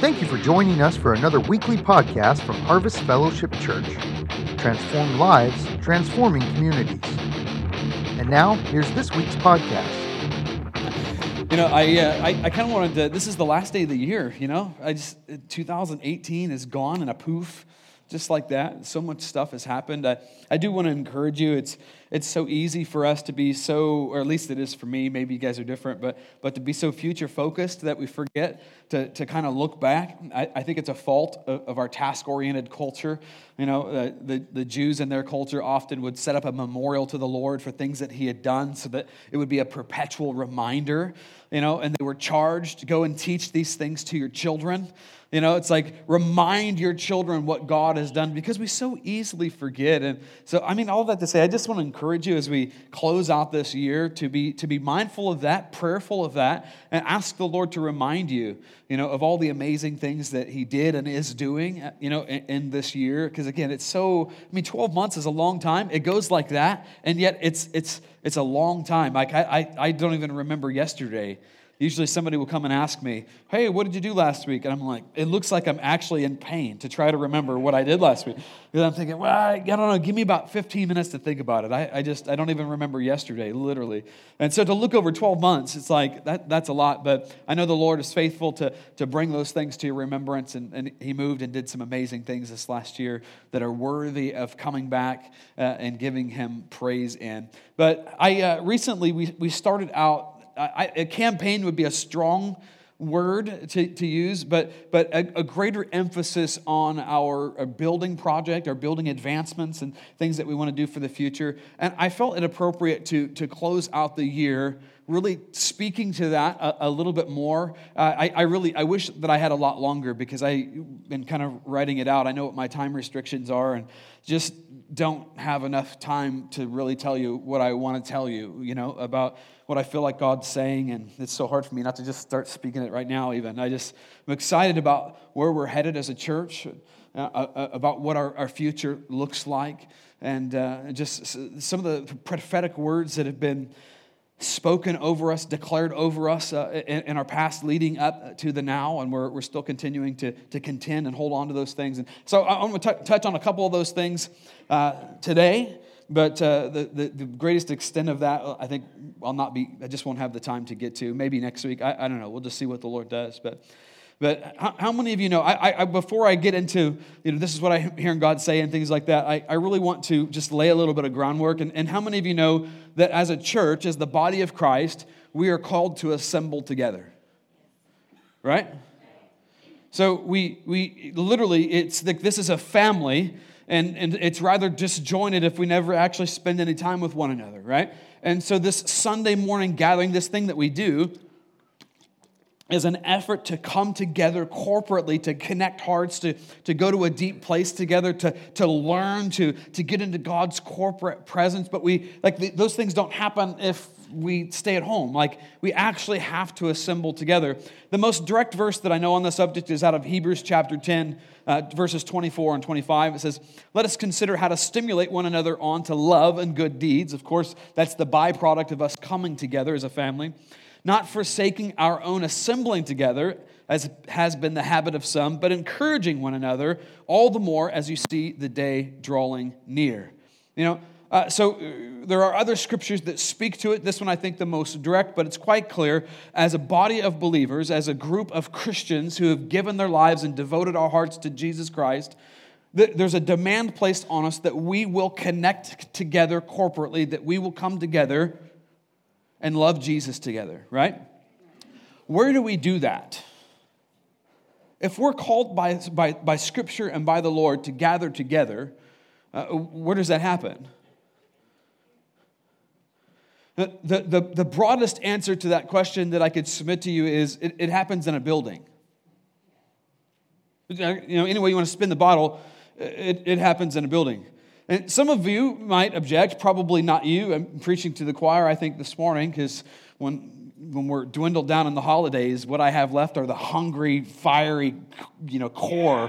Thank you for joining us for another weekly podcast from Harvest Fellowship Church. Transform lives, transforming communities. And now, here's this week's podcast. You know, I kind of wanted to, this is the last day of the year, you know? 2018 is gone in a poof, just like that. So much stuff has happened. I do want to encourage you. It's so easy for us to be so, or at least it is for me, maybe you guys are different, but to be so future focused that we forget to kind of look back. I think it's a fault of our task-oriented culture. You know, the Jews in their culture often would set up a memorial to the Lord for things that he had done so that it would be a perpetual reminder, you know, and they were charged to go and teach these things to your children. You know, it's like remind your children what God has done because we so easily forget. And so, I mean, all that to say, I just want to encourage you as we close out this year to be mindful of that, prayerful of that, and ask the Lord to remind you, you know, of all the amazing things that he did and is doing, you know, in this year. Because again, it's so, I mean, 12 months is a long time. It goes like that, and yet it's a long time. Like I don't even remember yesterday. Usually somebody will come and ask me, hey, what did you do last week? And I'm like, it looks like I'm actually in pain to try to remember what I did last week. Because I'm thinking, well, I don't know, give me about 15 minutes to think about it. I don't even remember yesterday, literally. And so to look over 12 months, it's like, that's a lot. But I know the Lord is faithful to bring those things to your remembrance. And he moved and did some amazing things this last year that are worthy of coming back and giving him praise in. But recently, we started out, a campaign would be a strong word to use, but a greater emphasis on our building project, our building advancements and things that we want to do for the future. And I felt it appropriate to close out the year really speaking to that a little bit more. I wish that I had a lot longer because I've been kind of writing it out. I know what my time restrictions are and just don't have enough time to really tell you what I want to tell you, you know, about what I feel like God's saying, and it's so hard for me not to just start speaking it right now even. I'm excited about where we're headed as a church, about what our future looks like, and just some of the prophetic words that have been spoken over us, declared over us in our past leading up to the now, and we're still continuing to contend and hold on to those things. And so I'm going to touch on a couple of those things today. But the greatest extent of that, I think I just won't have the time to get to. Maybe next week. I don't know. We'll just see what the Lord does. But how many of you know, I before I get into, you know, this is what I'm hearing God say and things like that, I really want to just lay a little bit of groundwork. And how many of you know that as a church, as the body of Christ, we are called to assemble together? Right? So we literally, it's like this is a family. And it's rather disjointed if we never actually spend any time with one another, right? And so this Sunday morning gathering, this thing that we do, is an effort to come together corporately, to connect hearts, to go to a deep place together, to learn, to get into God's corporate presence. But those things don't happen if we stay at home. Like, we actually have to assemble together. The most direct verse that I know on the subject is out of Hebrews chapter 10, verses 24 and 25. It says, let us consider how to stimulate one another on to love and good deeds. Of course, that's the byproduct of us coming together as a family. Not forsaking our own assembling together, as has been the habit of some, but encouraging one another, all the more as you see the day drawing near. You know, so there are other scriptures that speak to it. This one I think the most direct, but it's quite clear. As a body of believers, as a group of Christians who have given their lives and devoted our hearts to Jesus Christ, there's a demand placed on us that we will connect together corporately, that we will come together and love Jesus together, right? Where do we do that? If we're called by Scripture and by the Lord to gather together, where does that happen? The broadest answer to that question that I could submit to you is it happens in a building. You know, any way you want to spin the bottle, it happens in a building. And some of you might object, probably not you. I'm preaching to the choir, I think, this morning, because when we're dwindled down in the holidays, what I have left are the hungry, fiery, core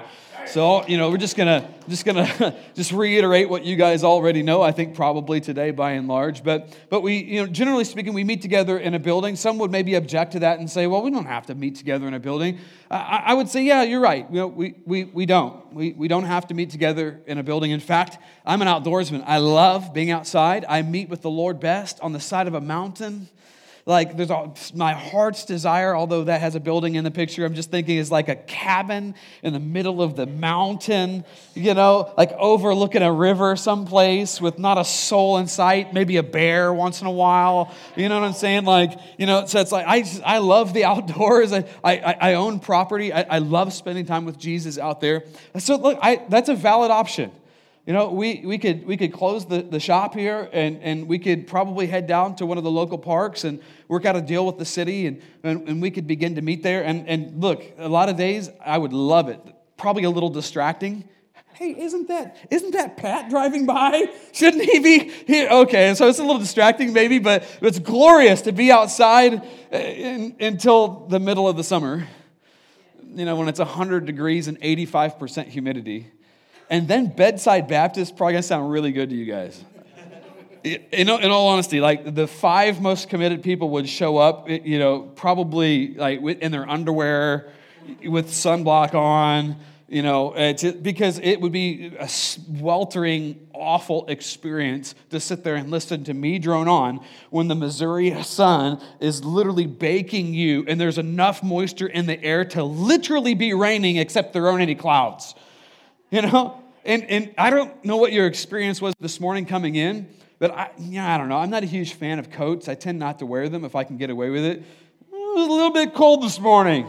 So, we're just gonna just reiterate what you guys already know, I think probably today by and large. But we, generally speaking, we meet together in a building. Some would maybe object to that and say, well, we don't have to meet together in a building. I would say, yeah, you're right. We don't. We don't have to meet together in a building. In fact, I'm an outdoorsman. I love being outside. I meet with the Lord best on the side of a mountain. Like, my heart's desire, although that has a building in the picture, I'm just thinking is like a cabin in the middle of the mountain, like overlooking a river someplace with not a soul in sight, maybe a bear once in a while. You know what I'm saying? So it's like, I love the outdoors. I own property. I love spending time with Jesus out there. So look, that's a valid option. We could close the shop here and we could probably head down to one of the local parks and work out a deal with the city and we could begin to meet there. And look, a lot of days I would love it. Probably a little distracting. Hey, isn't that Pat driving by? Shouldn't he be here? Okay, so it's a little distracting maybe, but it's glorious to be outside until the middle of the summer. When it's 100 degrees and 85% humidity. And then Bedside Baptist probably going to sound really good to you guys. In all honesty, like the 5 most committed people would show up, probably like in their underwear, with sunblock on, because it would be a sweltering, awful experience to sit there and listen to me drone on when the Missouri sun is literally baking you and there's enough moisture in the air to literally be raining except there aren't any clouds. And I don't know what your experience was this morning coming in, but I don't know. I'm not a huge fan of coats. I tend not to wear them if I can get away with it. It was a little bit cold this morning.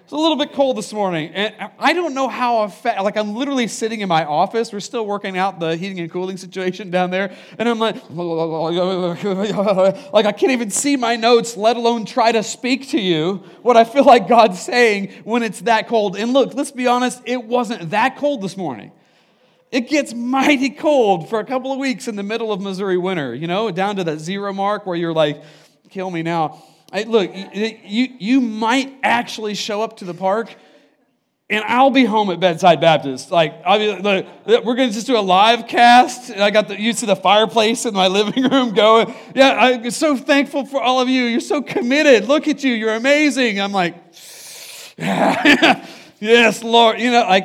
And I don't know how I'm literally sitting in my office. We're still working out the heating and cooling situation down there. And I'm like I can't even see my notes, let alone try to speak to you what I feel like God's saying when it's that cold. And look, let's be honest, it wasn't that cold this morning. It gets mighty cold for a couple of weeks in the middle of Missouri winter, down to that 0 mark where you're like, kill me now. Look, you might actually show up to the park, and I'll be home at Bedside Baptist. We're going to just do a live cast. I got used to the fireplace in my living room going. Yeah, I'm so thankful for all of you. You're so committed. Look at you. You're amazing. I'm like, yes, Lord.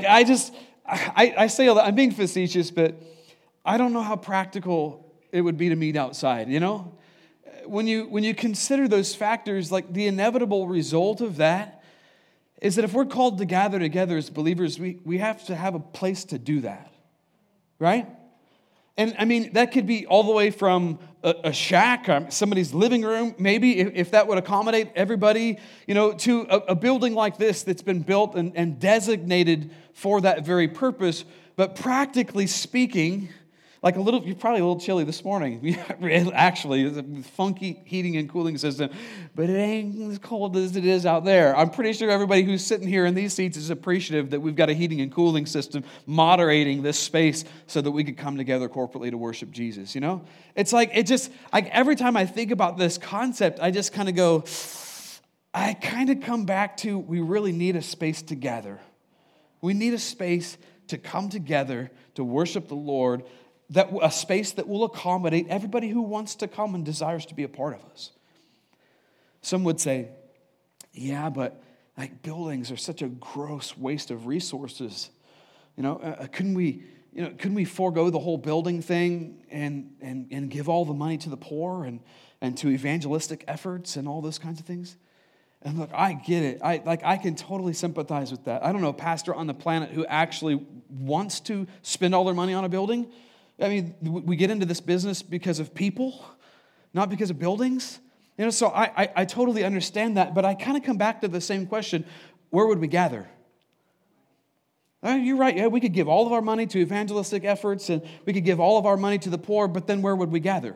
I say all that. I'm being facetious, but I don't know how practical it would be to meet outside, When you consider those factors, like the inevitable result of that is that if we're called to gather together as believers, we have to have a place to do that, right? And I mean, that could be all the way from a shack, somebody's living room, maybe, if that would accommodate everybody, to a building like this that's been built and designated for that very purpose. But practically speaking, you're probably a little chilly this morning. Actually, it's a funky heating and cooling system, but it ain't as cold as it is out there. I'm pretty sure everybody who's sitting here in these seats is appreciative that we've got a heating and cooling system moderating this space so that we could come together corporately to worship Jesus, It's every time I think about this concept, I just kind of go, I kind of come back to, we really need a space to gather. We need a space to come together to worship the Lord, a space that will accommodate everybody who wants to come and desires to be a part of us. Some would say, yeah, but buildings are such a gross waste of resources. Couldn't we forego the whole building thing and give all the money to the poor and to evangelistic efforts and all those kinds of things? And look, I get it. I can totally sympathize with that. I don't know a pastor on the planet who actually wants to spend all their money on a building. I mean, we get into this business because of people, not because of buildings. So I totally understand that, but I kind of come back to the same question: where would we gather? You're right. Yeah, we could give all of our money to evangelistic efforts, and we could give all of our money to the poor, but then where would we gather?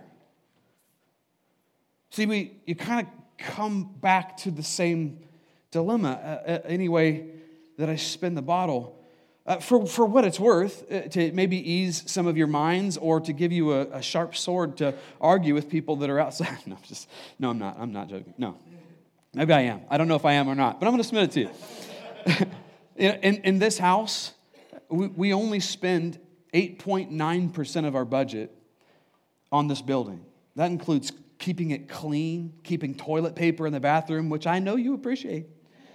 See, you kind of come back to the same dilemma any way that I spin the bottle. For what it's worth, to maybe ease some of your minds or to give you a sharp sword to argue with people that are outside. No, I'm not. I'm not joking. No. Maybe I am. I don't know if I am or not, but I'm going to submit it to you. In this house, we only spend 8.9% of our budget on this building. That includes keeping it clean, keeping toilet paper in the bathroom, which I know you appreciate.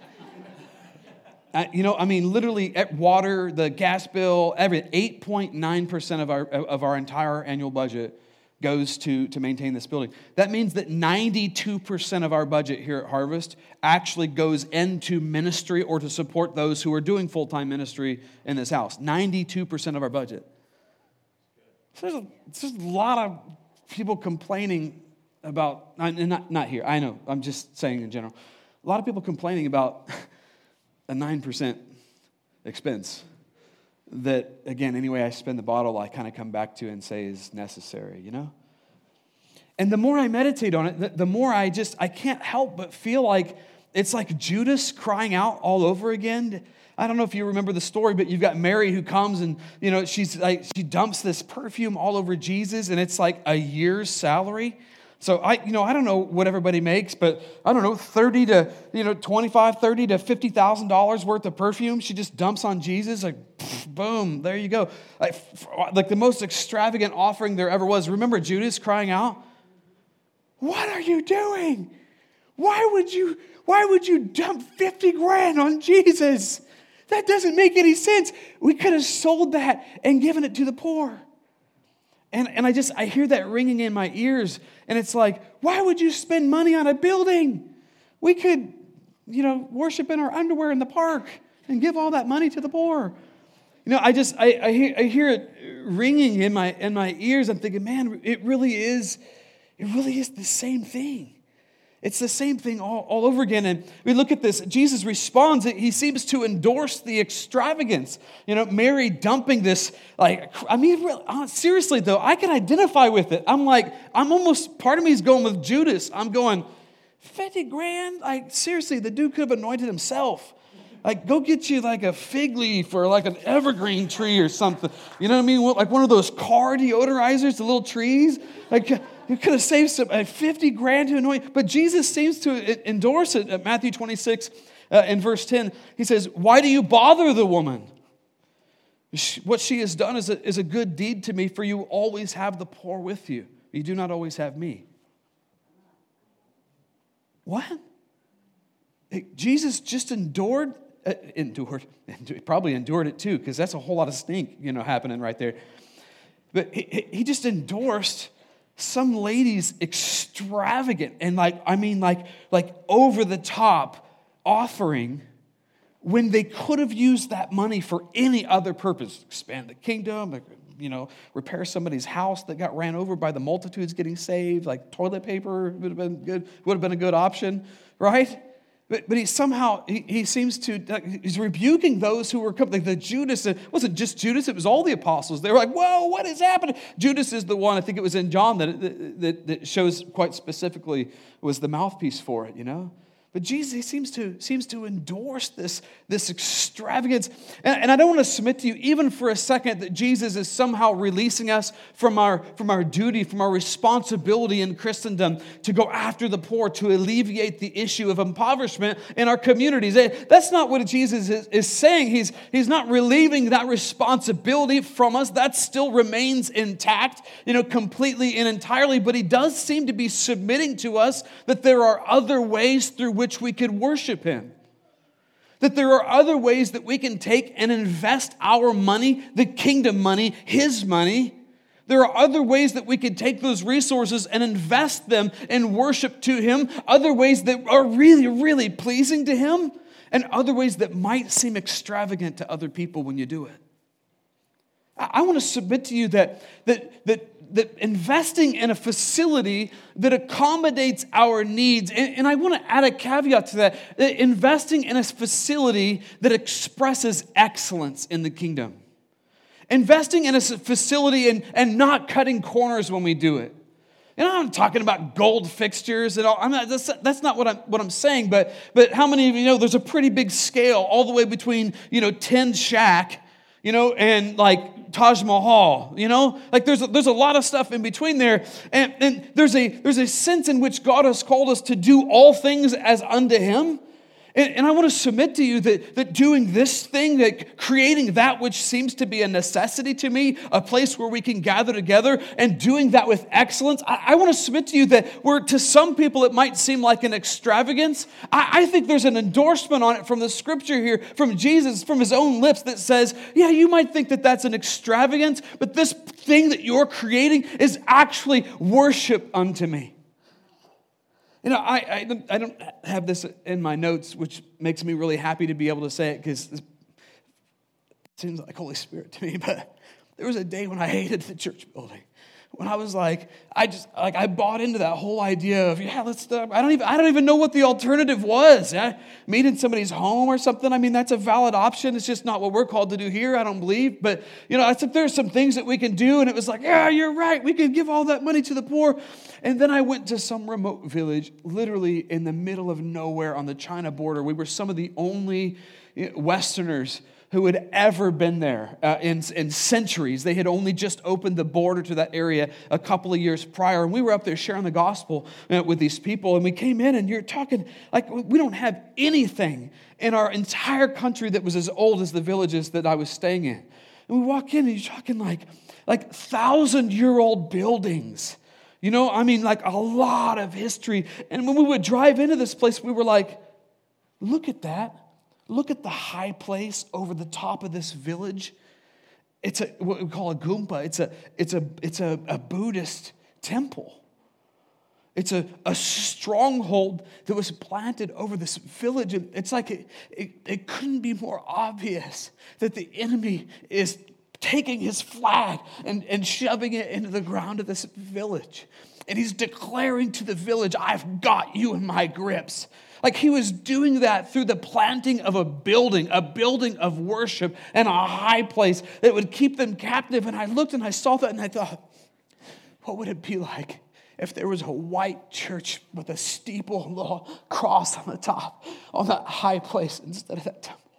Literally water, the gas bill, everything. 8.9% of our entire annual budget goes to maintain this building. That means that 92% of our budget here at Harvest actually goes into ministry or to support those who are doing full-time ministry in this house. 92% of our budget. So there's a lot of people complaining about, not here, I know, I'm just saying in general. A lot of people complaining about a 9% expense that, again, any way I spend the bottle, I kind of come back to and say is necessary, you know? And the more I meditate on it, the more I can't help but feel like it's like Judas crying out all over again. I don't know if you remember the story, but you've got Mary who comes and, she dumps this perfume all over Jesus, and it's like a year's salary. So I don't know what everybody makes, but I don't know, $30,000 to $25,000 to $50,000 worth of perfume she just dumps on Jesus, like boom, there you go. Like the most extravagant offering there ever was. Remember Judas crying out, "What are you doing? Why would you dump 50 grand on Jesus? That doesn't make any sense. We could have sold that and given it to the poor." And I hear that ringing in my ears, and it's like, why would you spend money on a building? We could, worship in our underwear in the park and give all that money to the poor. I hear it ringing in my ears. I'm thinking, man, it really is the same thing. It's the same thing all over again. And we look at this. Jesus responds. He seems to endorse the extravagance. Mary dumping this. Seriously, though, I can identify with it. I'm almost, part of me is going with Judas. I'm going, 50 grand? Seriously, the dude could have anointed himself. Go get you a fig leaf or an evergreen tree or something. You know what I mean? Like one of those car deodorizers, the little trees. You could have saved some 50 grand to anoint. But Jesus seems to endorse it at Matthew 26 in verse 10. He says, "Why do you bother the woman? What she has done is a good deed to me, for you always have the poor with you. You do not always have me." What? Jesus just probably endured it too, because that's a whole lot of stink, happening right there. But he just endorsed some lady's extravagant and over the top offering when they could have used that money for any other purpose. Expand the kingdom, repair somebody's house that got ran over by the multitudes getting saved, like toilet paper would have been a good option, right? But he seems to, he's rebuking those who were coming. The Judas, it wasn't just Judas, it was all the apostles. They were like, whoa, what is happening? Judas is the one, I think it was in John that shows quite specifically was the mouthpiece for it, But Jesus, he seems to endorse this extravagance. And I don't want to submit to you even for a second that Jesus is somehow releasing us from our duty, from our responsibility in Christendom to go after the poor, to alleviate the issue of impoverishment in our communities. That's not what Jesus is saying. He's not relieving that responsibility from us. That still remains intact, completely and entirely. But he does seem to be submitting to us that there are other ways through which we could worship him. That there are other ways that we can take and invest our money, the kingdom money, his money. There are other ways that we could take those resources and invest them in worship to him. Other ways that are really, really pleasing to him. And other ways that might seem extravagant to other people when you do it. I want to submit to you that investing in a facility that accommodates our needs, and I want to add a caveat to that investing in a facility that expresses excellence in the kingdom. Investing in a facility and not cutting corners when we do it. And I'm not talking about gold fixtures at all. That's not what I'm saying, but how many of you know there's a pretty big scale all the way between, Tin Shack, and Taj Mahal, there's a lot of stuff in between there, and there's a sense in which God has called us to do all things as unto him, And I want to submit to you that doing this thing, that creating that which seems to be a necessity to me, a place where we can gather together, and doing that with excellence, I want to submit to you that where to some people it might seem like an extravagance, I think there's an endorsement on it from the scripture here, from Jesus, from his own lips that says, yeah, you might think that that's an extravagance, but this thing that you're creating is actually worship unto me. You know, I don't have this in my notes, which makes me really happy to be able to say it because it seems like Holy Spirit to me. But there was a day when I hated the church building. When I was like, I bought into that whole idea of, yeah, let's. I don't even know what the alternative was. Yeah? Meet in somebody's home or something. I mean, that's a valid option. It's just not what we're called to do here. I don't believe. But you know, I think there's some things that we can do, and it was like, yeah, you're right. We could give all that money to the poor. And then I went to some remote village, literally in the middle of nowhere on the China border. We were some of the only Westerners who had ever been there in centuries. They had only just opened the border to that area a couple of years prior. And we were up there sharing the gospel with these people. And we came in and you're talking, like, we don't have anything in our entire country that was as old as the villages that I was staying in. And we walk in and you're talking like 1,000-year-old buildings. You know, I mean, like a lot of history. And when we would drive into this place, we were like, look at that. Look at the high place over the top of this village. It's what we call a gumpa. It's a Buddhist temple. It's a stronghold that was planted over this village. And it's like it couldn't be more obvious that the enemy is taking his flag and shoving it into the ground of this village. And he's declaring to the village, I've got you in my grips. Like he was doing that through the planting of a building of worship and a high place that would keep them captive. And I looked and I saw that and I thought, what would it be like if there was a white church with a steeple cross on the top, on that high place instead of that temple?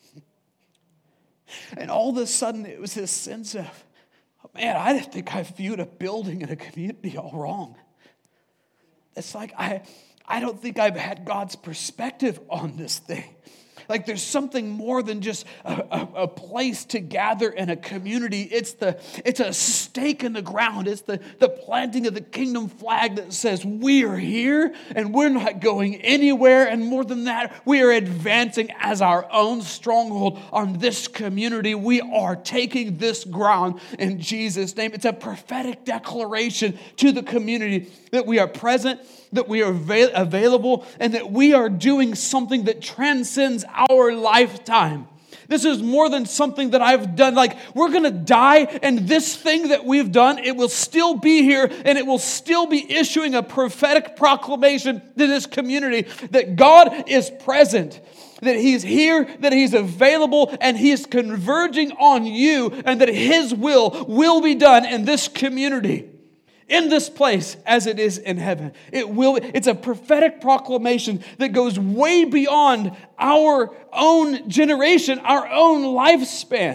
And all of a sudden it was this sense of, man, I think I viewed a building and a community all wrong. It's like I don't think I've had God's perspective on this thing. Like there's something more than just a place to gather in a community. It's a stake in the ground. It's the planting of the kingdom flag that says we are here and we're not going anywhere. And more than that, we are advancing as our own stronghold on this community. We are taking this ground in Jesus' name. It's a prophetic declaration to the community that we are present, that we are available, and that we are doing something that transcends our lifetime. This is more than something that I've done. Like, we're going to die, and this thing that we've done, it will still be here, and it will still be issuing a prophetic proclamation to this community that God is present, that He's here, that He's available, and He is converging on you, and that His will be done in this community. In this place as it is in heaven. It's a prophetic proclamation that goes way beyond our own generation, our own lifespan.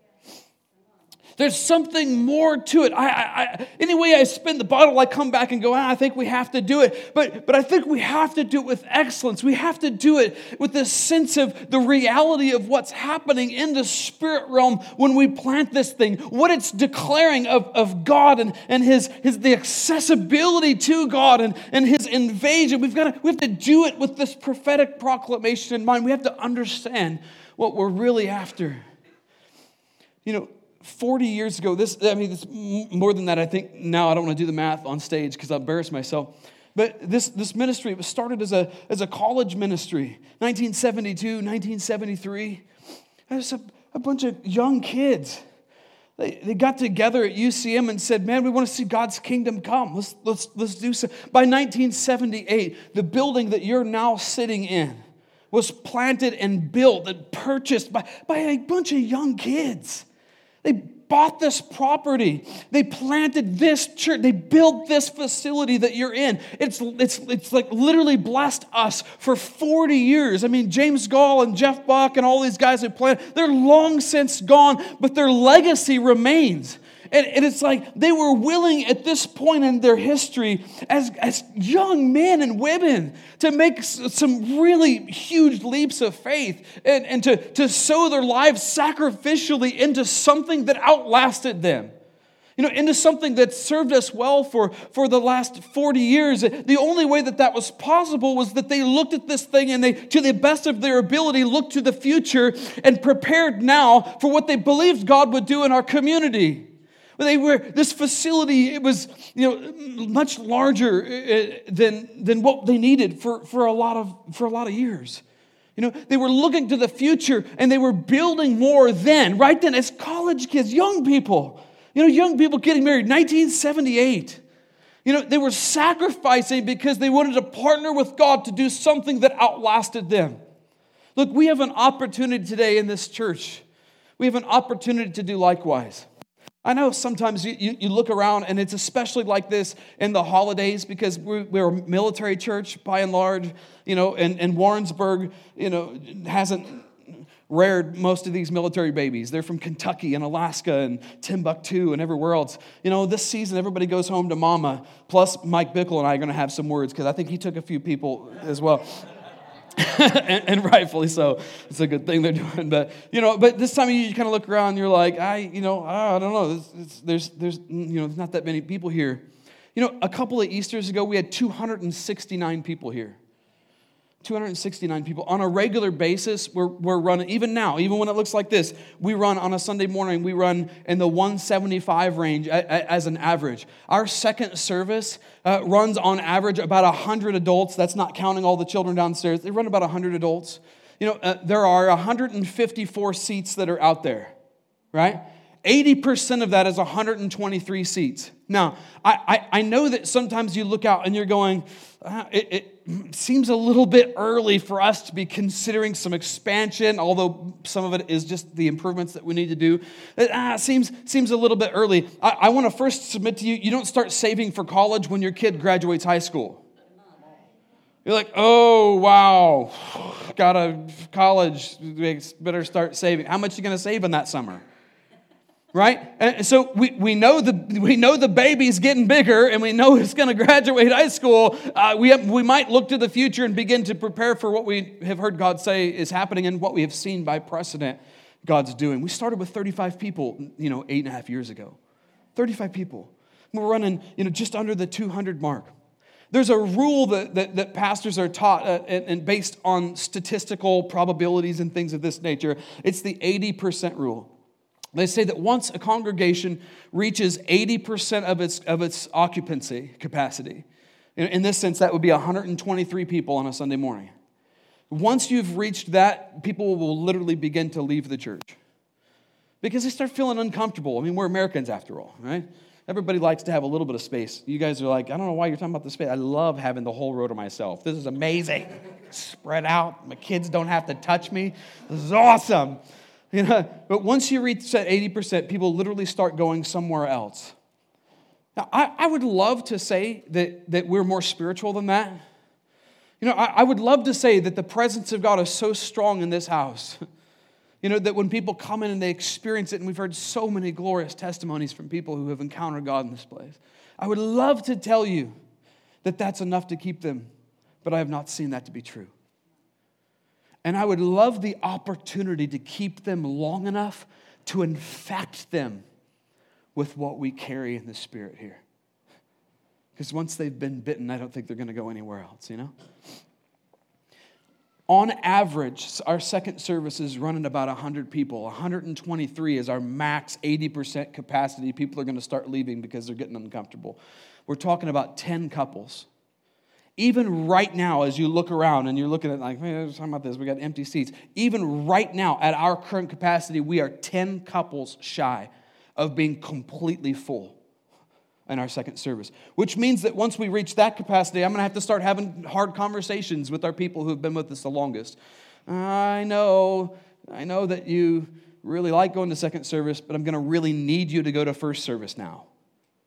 There's something more to it. Any way I spin the bottle, I come back and go, I think we have to do it. But I think we have to do it with excellence. We have to do it with this sense of the reality of what's happening in the spirit realm when we plant this thing. What it's declaring of God and the accessibility to God and His invasion. We have to do it with this prophetic proclamation in mind. We have to understand what we're really after. You know, 40 years ago, it's more than that. I think now I don't want to do the math on stage because I'll embarrass myself. But this ministry, it was started as a college ministry, 1972, 1973. There's a bunch of young kids. They got together at UCM and said, man, we want to see God's kingdom come. Let's do so. By 1978, the building that you're now sitting in was planted and built and purchased by a bunch of young kids. They bought this property. They planted this church. They built this facility that you're in. It's like literally blessed us for 40 years. I mean, James Gall and Jeff Buck and all these guys who planted, they're long since gone, but their legacy remains. And it's like they were willing at this point in their history as young men and women to make some really huge leaps of faith and to sow their lives sacrificially into something that outlasted them. Into something that served us well for the last 40 years. The only way that was possible was that they looked at this thing and they, to the best of their ability, looked to the future and prepared now for what they believed God would do in our community. This facility, it was much larger than what they needed for a lot of years. They were looking to the future and they were building more right then as college kids, young people. Young people getting married, 1978. They were sacrificing because they wanted to partner with God to do something that outlasted them. Look, we have an opportunity today in this church. We have an opportunity to do likewise. I know sometimes you look around, and it's especially like this in the holidays because we're a military church by and large, and Warrensburg, hasn't reared most of these military babies. They're from Kentucky and Alaska and Timbuktu and everywhere else. This season, everybody goes home to mama. Plus, Mike Bickle and I are going to have some words because I think he took a few people as well. and rightfully so. It's a good thing they're doing. But this time of year, you kind of look around and you're like, I don't know. There's not that many people here. A couple of Easters ago, we had 269 people here. 269 people. On a regular basis, we're running, even now, even when it looks like this, we run on a Sunday morning, we run in the 175 range as an average. Our second service runs on average about 100 adults. That's not counting all the children downstairs. They run about 100 adults. There are 154 seats that are out there, right? 80% of that is 123 seats. Now, I know that sometimes you look out and you're going, it seems a little bit early for us to be considering some expansion, although some of it is just the improvements that we need to do. It seems a little bit early. I want to first submit to you, you don't start saving for college when your kid graduates high school. You're like, oh, wow, got a college, better start saving. How much are you going to save in that summer? Right? And so we know the baby's getting bigger and we know it's going to graduate high school. We might look to the future and begin to prepare for what we have heard God say is happening and what we have seen by precedent God's doing. We started with 35 people, 8.5 years ago. 35 people. We're running, just under the 200 mark. There's a rule that pastors are taught and based on statistical probabilities and things of this nature. It's the 80% rule. They say that once a congregation reaches 80% of its occupancy capacity, in this sense, that would be 123 people on a Sunday morning. Once you've reached that, people will literally begin to leave the church because they start feeling uncomfortable. I mean, we're Americans after all, right? Everybody likes to have a little bit of space. You guys are like, I don't know why you're talking about the space. I love having the whole row to myself. This is amazing. Spread out. My kids don't have to touch me. This is awesome. But once you reach that 80%, people literally start going somewhere else. Now, I would love to say that we're more spiritual than that. I would love to say that the presence of God is so strong in this house, that when people come in and they experience it, and we've heard so many glorious testimonies from people who have encountered God in this place. I would love to tell you that that's enough to keep them, but I have not seen that to be true. And I would love the opportunity to keep them long enough to infect them with what we carry in the Spirit here. Because once they've been bitten, I don't think they're going to go anywhere else, On average, our second service is running about 100 people. 123 is our max 80% capacity. People are going to start leaving because they're getting uncomfortable. We're talking about 10 couples. Even right now, as you look around and you're looking at like, man, talking about this, we got empty seats. Even right now, at our current capacity, we are 10 couples shy of being completely full in our second service. Which means that once we reach that capacity, I'm going to have to start having hard conversations with our people who have been with us the longest. I know that you really like going to second service, but I'm going to really need you to go to first service now.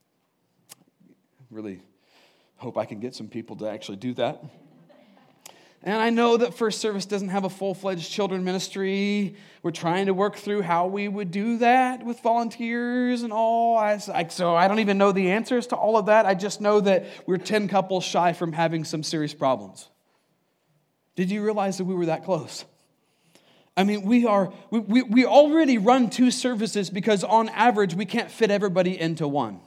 Really hope I can get some people to actually do that. And I know that First Service doesn't have a full-fledged children ministry. We're trying to work through how we would do that with volunteers and all. So I don't even know the answers to all of that. I just know that we're 10 couples shy from having some serious problems. Did you realize that we were that close? I mean, we already run 2 services because on average we can't fit everybody into one.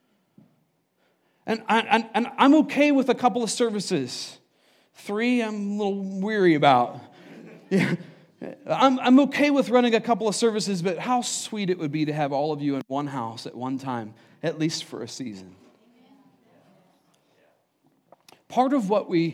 And I'm okay with a couple of services. 3, I'm a little weary about. Yeah. I'm okay with running a couple of services, but how sweet it would be to have all of you in one house at one time, at least for a season. Part of what we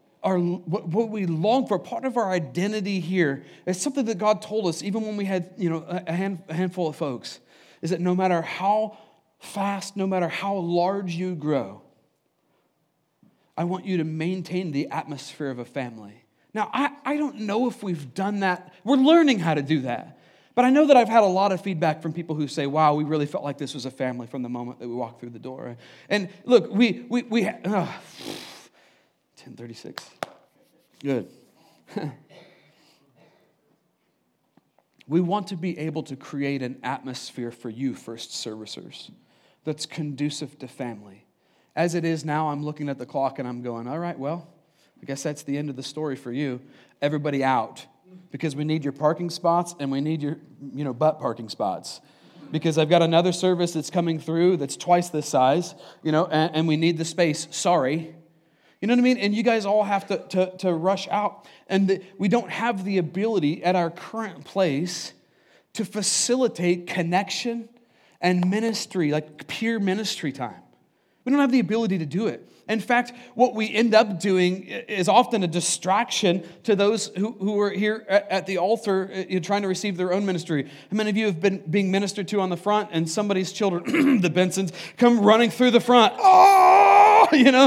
long for, part of our identity here, is something that God told us, even when we had a handful of folks, is that no matter how fast, no matter how large you grow, I want you to maintain the atmosphere of a family. Now, I don't know if we've done that. We're learning how to do that. But I know that I've had a lot of feedback from people who say, wow, we really felt like this was a family from the moment that we walked through the door. And look, we 10:36. Good. We want to be able to create an atmosphere for you, First Servicers, that's conducive to family. As it is now, I'm looking at the clock and I'm going, all right, well, I guess that's the end of the story for you. Everybody out, because we need your parking spots and we need your, butt parking spots. Because I've got another service that's coming through that's twice this size, and we need the space. Sorry. You know what I mean? And you guys all have to rush out. And we don't have the ability at our current place to facilitate connection and ministry, like peer ministry time. We don't have the ability to do it. In fact, what we end up doing is often a distraction to those who are here at the altar trying to receive their own ministry. How many of you have been being ministered to on the front and somebody's children, the Bensons, come running through the front? Oh,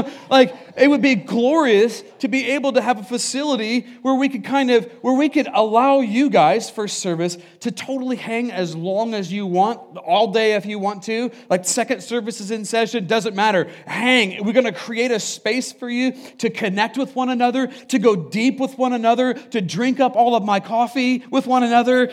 it would be glorious to be able to have a facility where we could allow you guys, First Service, to totally hang as long as you want, all day if you want to. Like second service is in session, doesn't matter. Hang. We're going to create a space for you to connect with one another, to go deep with one another, to drink up all of my coffee with one another,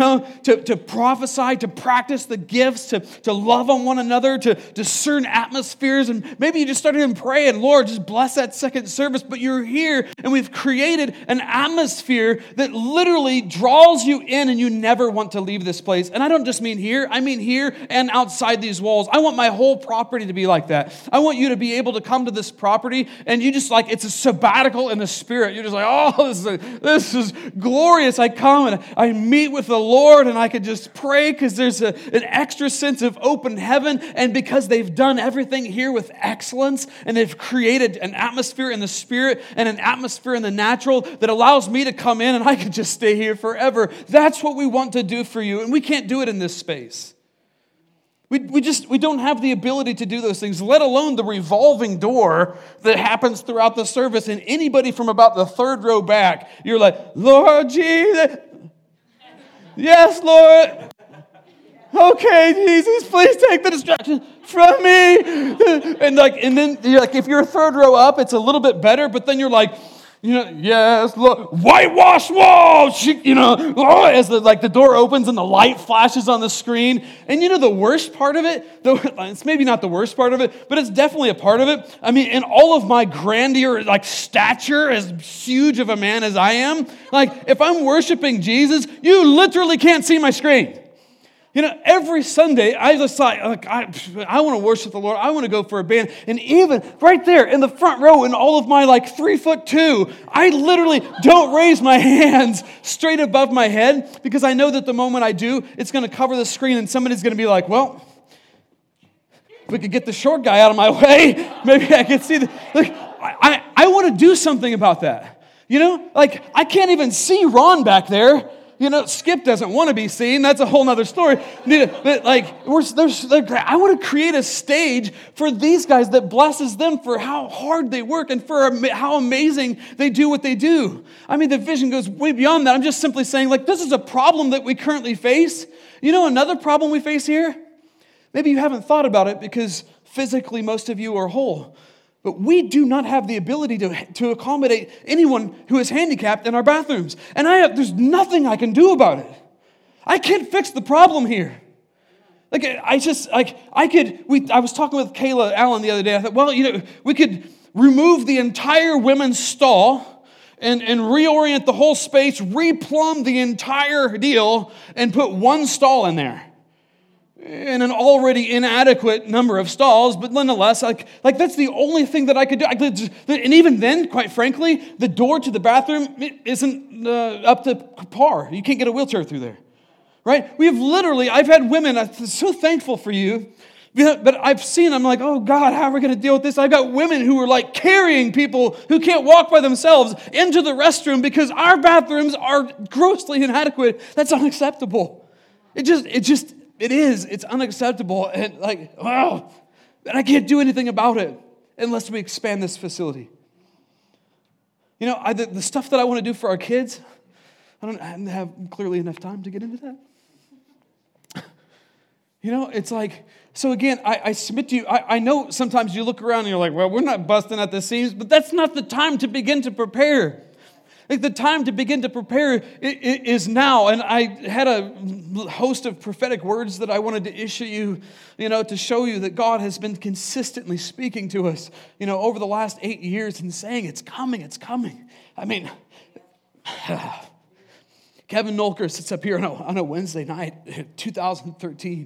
to prophesy, to practice the gifts, to love on one another, to discern atmospheres. And maybe you just started in praying, Lord, just bless that second service. But you're here and we've created an atmosphere that literally draws you in and you never want to leave this place. And I don't just mean here, I mean here and outside these walls. I want my whole property to be like that. I want you to be able to come to this property and you just it's a sabbatical in the spirit. You're just like, oh, this is glorious. I come and I meet with the Lord and I could just pray because there's an extra sense of open heaven. And because they've done everything here with excellence and they've created an atmosphere in the spirit and an atmosphere in the natural that allows me to come in and I could just stay here forever. That's what we want to do for you. And we can't do it in this space. We don't have the ability to do those things, let alone the revolving door that happens throughout the service. And anybody from about the third row back, you're like, Lord Jesus. Yes, Lord. Okay, Jesus, please take the distraction from me. And then you're like, if you're third row up, it's a little bit better, but then you're like, yes, Lord, whitewash walls, as the door opens and the light flashes on the screen. And the worst part of it, it's maybe not the worst part of it, but it's definitely a part of it. I mean, in all of my grandeur, stature, as huge of a man as I am, if I'm worshiping Jesus, you literally can't see my screen. Every Sunday, I just thought, I want to worship the Lord. I want to go for a band. And even right there in the front row in all of my 3'2", I literally don't raise my hands straight above my head because I know that the moment I do, it's going to cover the screen and somebody's going to be like, well, if we could get the short guy out of my way, maybe I could see I want to do something about that. I can't even see Ron back there. Skip doesn't want to be seen. That's a whole other story. But I want to create a stage for these guys that blesses them for how hard they work and for how amazing they do what they do. I mean, the vision goes way beyond that. I'm just simply saying, this is a problem that we currently face. Another problem we face here? Maybe you haven't thought about it because physically most of you are whole. But we do not have the ability to accommodate anyone who is handicapped in our bathrooms. And there's nothing I can do about it. I can't fix the problem here. I was talking with Kayla Allen the other day. I thought, well, we could remove the entire women's stall and reorient the whole space, replumb the entire deal, and put one stall in there. In an already inadequate number of stalls, but nonetheless, like that's the only thing that I could do. And even then, quite frankly, the door to the bathroom isn't up to par. You can't get a wheelchair through there, right? I've had women, I'm so thankful for you, but I'm like, oh God, how are we going to deal with this? I've got women who are like carrying people who can't walk by themselves into the restroom because our bathrooms are grossly inadequate. That's unacceptable. It's unacceptable, and and I can't do anything about it unless we expand this facility. The stuff that I want to do for our kids, I don't have clearly enough time to get into that. It's like, so again, I submit to you, I know sometimes you look around and you're like, well, we're not busting at the seams, but that's not the time to begin to prepare. The time to begin to prepare is now. And I had a host of prophetic words that I wanted to issue you, to show you that God has been consistently speaking to us, over the last 8 years and saying, it's coming, it's coming. I mean, Kevin Nolker sits up here on a Wednesday night, 2013.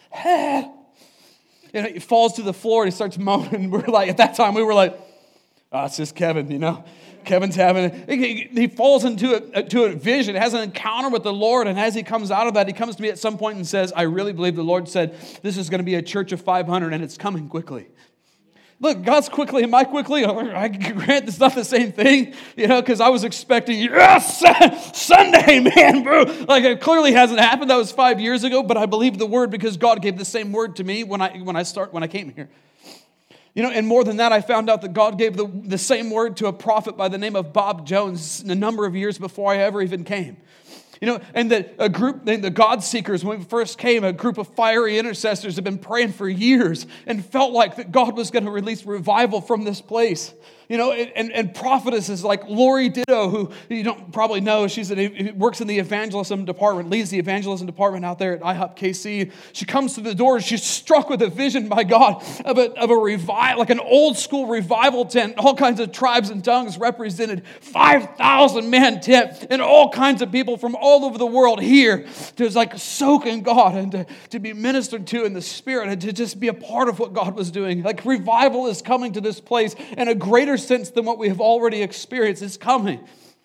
He falls to the floor and he starts moaning. At that time, we were like, oh, it's just Kevin, Kevin's he falls into a vision, has an encounter with the Lord, and as he comes out of that, he comes to me at some point and says, I really believe the Lord said this is going to be a church of 500 and it's coming quickly. Look, God's quickly, am I quickly? I grant it's not the same thing, because I was expecting, yes, Sunday, man, bro. It clearly hasn't happened. That was 5 years ago, but I believe the word because God gave the same word to me when I came here. And more than that, I found out that God gave the same word to a prophet by the name of Bob Jones a number of years before I ever even came. And that a group, the God Seekers, when we first came, a group of fiery intercessors have been praying for years and felt like that God was going to release revival from this place. And prophetesses like Lori Ditto, who you don't probably know, works in the evangelism department, leads the evangelism department out there at IHOP KC. She comes to the door, she's struck with a vision by God of a revival, like an old school revival tent, all kinds of tribes and tongues represented, 5,000 man tent, and all kinds of people from all over the world here to soak in God and to be ministered to in the Spirit and to just be a part of what God was doing. Revival is coming to this place in a greater sense than what we have already experienced. It's coming.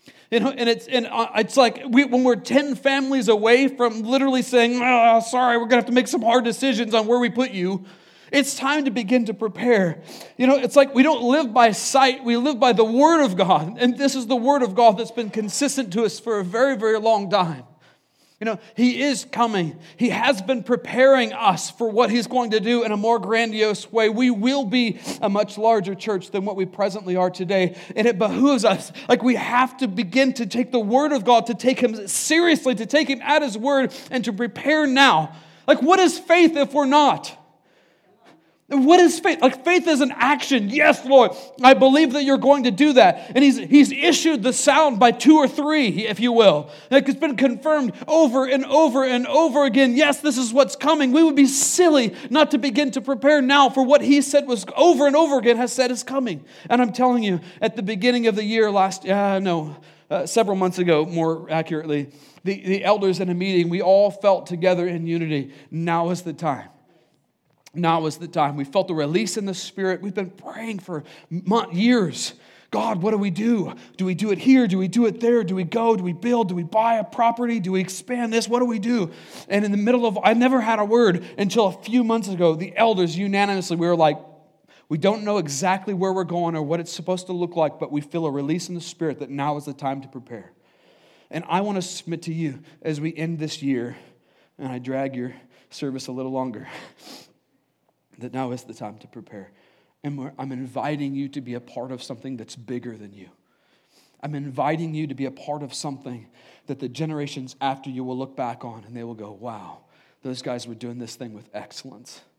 It's like when we're 10 families away from literally saying, oh, sorry, we're going to have to make some hard decisions on where we put you. It's time to begin to prepare. It's like we don't live by sight. We live by the Word of God. And this is the Word of God that's been consistent to us for a very, very long time. He is coming. He has been preparing us for what He's going to do in a more grandiose way. We will be a much larger church than what we presently are today. And it behooves us, we have to begin to take the Word of God, to take Him seriously, to take Him at His word, and to prepare now. What is faith if we're not? What is faith? Faith is an action. Yes, Lord, I believe that you're going to do that. And He's issued the sound by 2 or 3, if you will. It's been confirmed over and over and over again. Yes, this is what's coming. We would be silly not to begin to prepare now for what He said was over and over again has said is coming. And I'm telling you, at the beginning of the year several months ago, more accurately, the elders in a meeting, we all felt together in unity. Now is the time. Now is the time. We felt the release in the Spirit. We've been praying for years. God, what do we do? Do we do it here? Do we do it there? Do we go? Do we build? Do we buy a property? Do we expand this? What do we do? And in the middle of, I never had a word until a few months ago. The elders unanimously, we were like, we don't know exactly where we're going or what it's supposed to look like, but we feel a release in the Spirit that now is the time to prepare. And I want to submit to you as we end this year, and I drag your service a little longer, that now is the time to prepare. And I'm inviting you to be a part of something that's bigger than you. I'm inviting you to be a part of something that the generations after you will look back on and they will go, wow, those guys were doing this thing with excellence.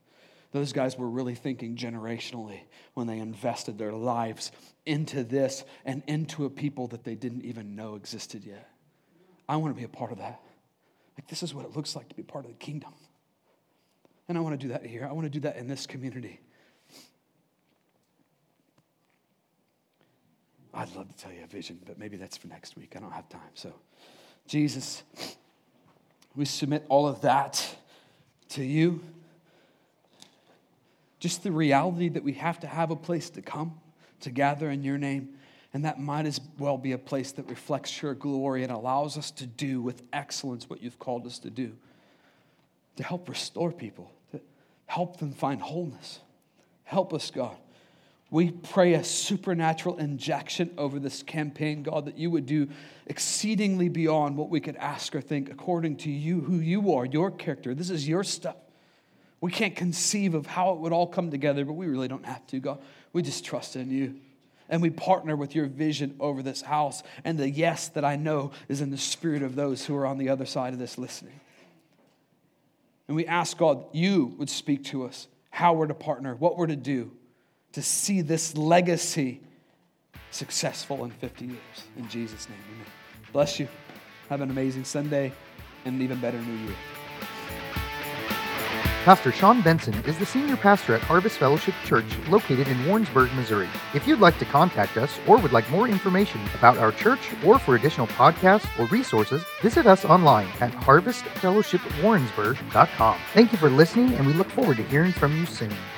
Those guys were really thinking generationally when they invested their lives into this and into a people that they didn't even know existed yet. I want to be a part of that. Like, this is what it looks like to be part of the kingdom. And I want to do that here. I want to do that in this community. I'd love to tell you a vision, but maybe that's for next week. I don't have time. So, Jesus, we submit all of that to you. Just the reality that we have to have a place to come, to gather in your name. And that might as well be a place that reflects your glory and allows us to do with excellence what you've called us to do. To help restore people, to help them find wholeness. Help us, God. We pray a supernatural injection over this campaign, God, that you would do exceedingly beyond what we could ask or think according to you, who you are, your character. This is your stuff. We can't conceive of how it would all come together, but we really don't have to, God. We just trust in you. And we partner with your vision over this house. And the yes that I know is in the spirit of those who are on the other side of this listening. And we ask, God, you would speak to us how we're to partner, what we're to do to see this legacy successful in 50 years. In Jesus' name, amen. Bless you. Have an amazing Sunday and an even better New Year. Pastor Sean Benson is the senior pastor at Harvest Fellowship Church located in Warrensburg, Missouri. If you'd like to contact us or would like more information about our church or for additional podcasts or resources, visit us online at harvestfellowshipwarrensburg.com. Thank you for listening, and we look forward to hearing from you soon.